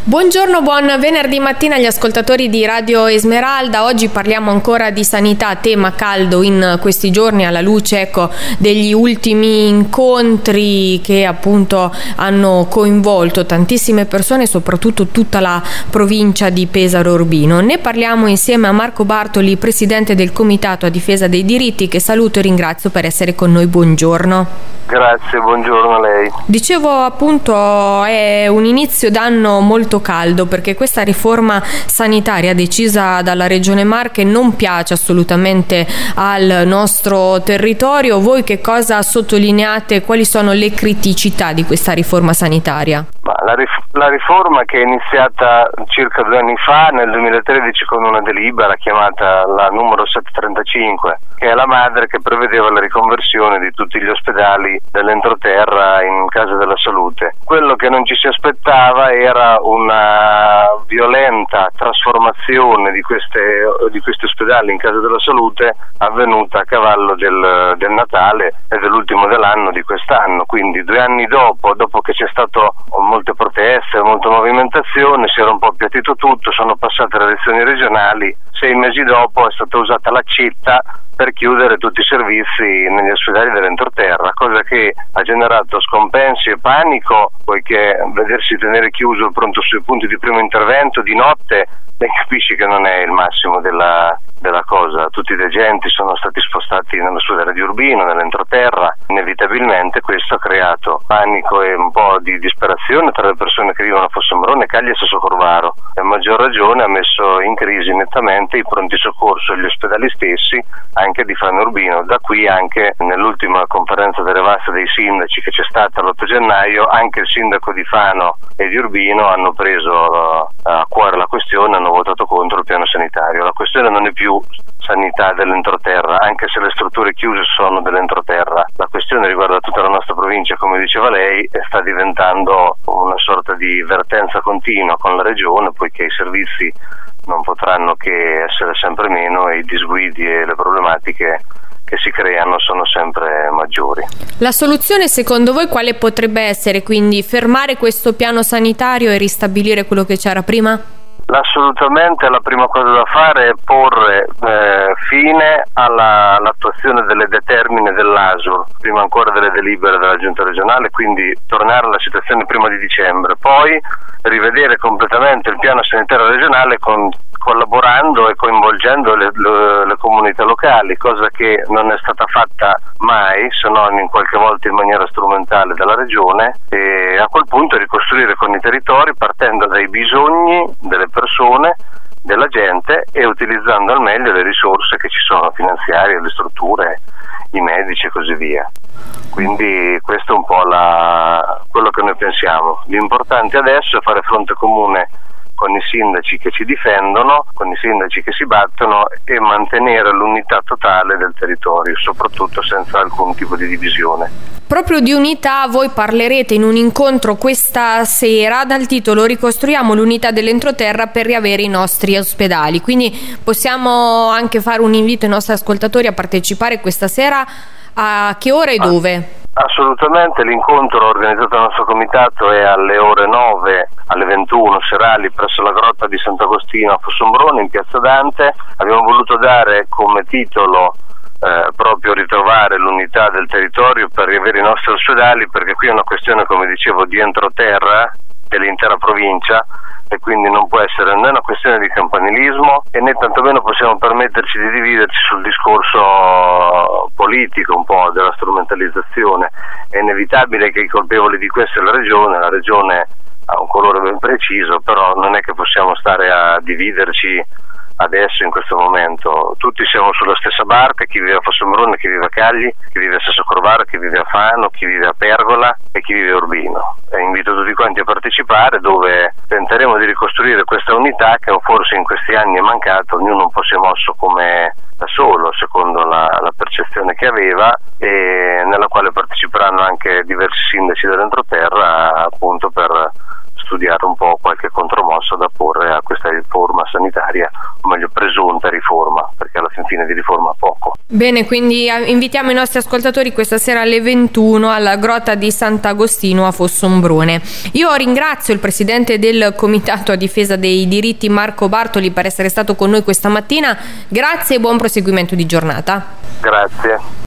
Buongiorno, buon venerdì mattina agli ascoltatori di Radio Esmeralda. Oggi parliamo ancora di sanità, tema caldo in questi giorni alla luce degli ultimi incontri che appunto hanno coinvolto tantissime persone, soprattutto tutta la provincia di Pesaro Urbino. Ne parliamo insieme a Marco Bartoli, presidente del Comitato a difesa dei diritti, che saluto e ringrazio per essere con noi. Buongiorno. Grazie, buongiorno a lei. Dicevo appunto è un inizio d'anno molto caldo perché questa riforma sanitaria decisa dalla Regione Marche non piace assolutamente al nostro territorio. Voi che cosa sottolineate? Quali sono le criticità di questa riforma sanitaria? La riforma, che è iniziata circa 2 anni fa, nel 2013, con una delibera chiamata la numero 735, che è la madre che prevedeva la riconversione di tutti gli ospedali dell'entroterra in case della salute. Quello che non ci si aspettava era una violenta trasformazione di questi ospedali in case della salute avvenuta a cavallo del Natale e dell'ultimo dell'anno di quest'anno. Quindi 2 anni dopo che c'è stato molte proteste, molta movimentazione, si era un po' appiattito tutto, sono passate le elezioni regionali, 6 mesi dopo è stata usata l'accetta per chiudere tutti i servizi negli ospedali dell'entroterra, cosa che ha generato scompensi e panico, poiché vedersi tenere chiuso il pronto sui punti di primo intervento di notte, capisci che non è il massimo della cosa. Tutti i degenti sono stati spostati nell'ospedale di Urbino, nell'entroterra. Inevitabilmente questo ha creato panico e un po' di disperazione tra le persone che vivono a Fossombrone, Cagli e Sasso Corvaro, e a maggior ragione ha messo in crisi nettamente i pronti soccorso e gli ospedali stessi, anche di Fano Urbino. Da qui anche nell'ultima conferenza delle vaste dei sindaci che c'è stata l'8 gennaio, anche il sindaco di Fano e di Urbino hanno preso a cuore la questione, hanno votato contro il piano sanitario. La questione non è più sanità dell'entroterra, anche se le strutture chiuse sono dell'entroterra. La questione riguarda tutta la nostra provincia, come diceva lei, e sta diventando una sorta di vertenza continua con la regione, poiché i servizi non potranno che essere sempre meno e i disguidi e le problematiche che si creano sono sempre maggiori. La soluzione secondo voi quale potrebbe essere? Quindi fermare questo piano sanitario e ristabilire quello che c'era prima? Assolutamente, la prima cosa da fare è porre fine all'attuazione delle determine dell'ASUR, prima ancora delle delibere della Giunta regionale, quindi tornare alla situazione prima di dicembre, poi rivedere completamente il piano sanitario regionale collaborando e coinvolgendo le comunità locali, cosa che non è stata fatta mai, se non in qualche volta in maniera strumentale dalla regione, e a quel punto ricostruire con i territori partendo dai bisogni delle persone, della gente, e utilizzando al meglio le risorse che ci sono finanziarie, le strutture, i medici e così via. Quindi questo è un po' quello che noi pensiamo. L'importante adesso è fare fronte comune con i sindaci che ci difendono, con i sindaci che si battono, e mantenere l'unità totale del territorio, soprattutto senza alcun tipo di divisione. Proprio di unità voi parlerete in un incontro questa sera dal titolo "Ricostruiamo l'unità dell'entroterra per riavere i nostri ospedali". Quindi possiamo anche fare un invito ai nostri ascoltatori a partecipare questa sera. A che ora e dove? Assolutamente, l'incontro organizzato dal nostro comitato è alle ore 9 alle 21 serali presso la grotta di Sant'Agostino a Fossombrone, in Piazza Dante. Abbiamo voluto dare come titolo proprio ritrovare l'unità del territorio per riavere i nostri ospedali, perché qui è una questione, come dicevo, di entroterra dell'intera provincia, e quindi non può essere né una questione di campanilismo e né tantomeno possiamo permetterci di dividerci sul discorso politico, un po' della strumentalizzazione. È inevitabile che i colpevoli di questo è la regione ha un colore ben preciso, però non è che possiamo stare a dividerci adesso in questo momento. Tutti siamo sulla stessa barca, chi vive a Fossombrone, chi vive a Cagli, chi vive a Sasso Corvaro, chi vive a Fano, chi vive a Pergola e chi vive a Urbino. E invito tutti quanti a partecipare, dove tenteremo di ricostruire questa unità che forse in questi anni è mancata. Ognuno un po' si è mosso come da solo, secondo la percezione che aveva, e nella quale parteciperanno anche diversi sindaci dell'entroterra, appunto per studiare un po' qualche contromossa da porre a questa riforma sanitaria, o meglio presunta riforma, perché alla fine di riforma poco. Bene, quindi invitiamo i nostri ascoltatori questa sera alle 21 alla grotta di Sant'Agostino a Fossombrone. Io ringrazio il presidente del Comitato a difesa dei diritti Marco Bartoli per essere stato con noi questa mattina. Grazie e buon proseguimento di giornata. Grazie.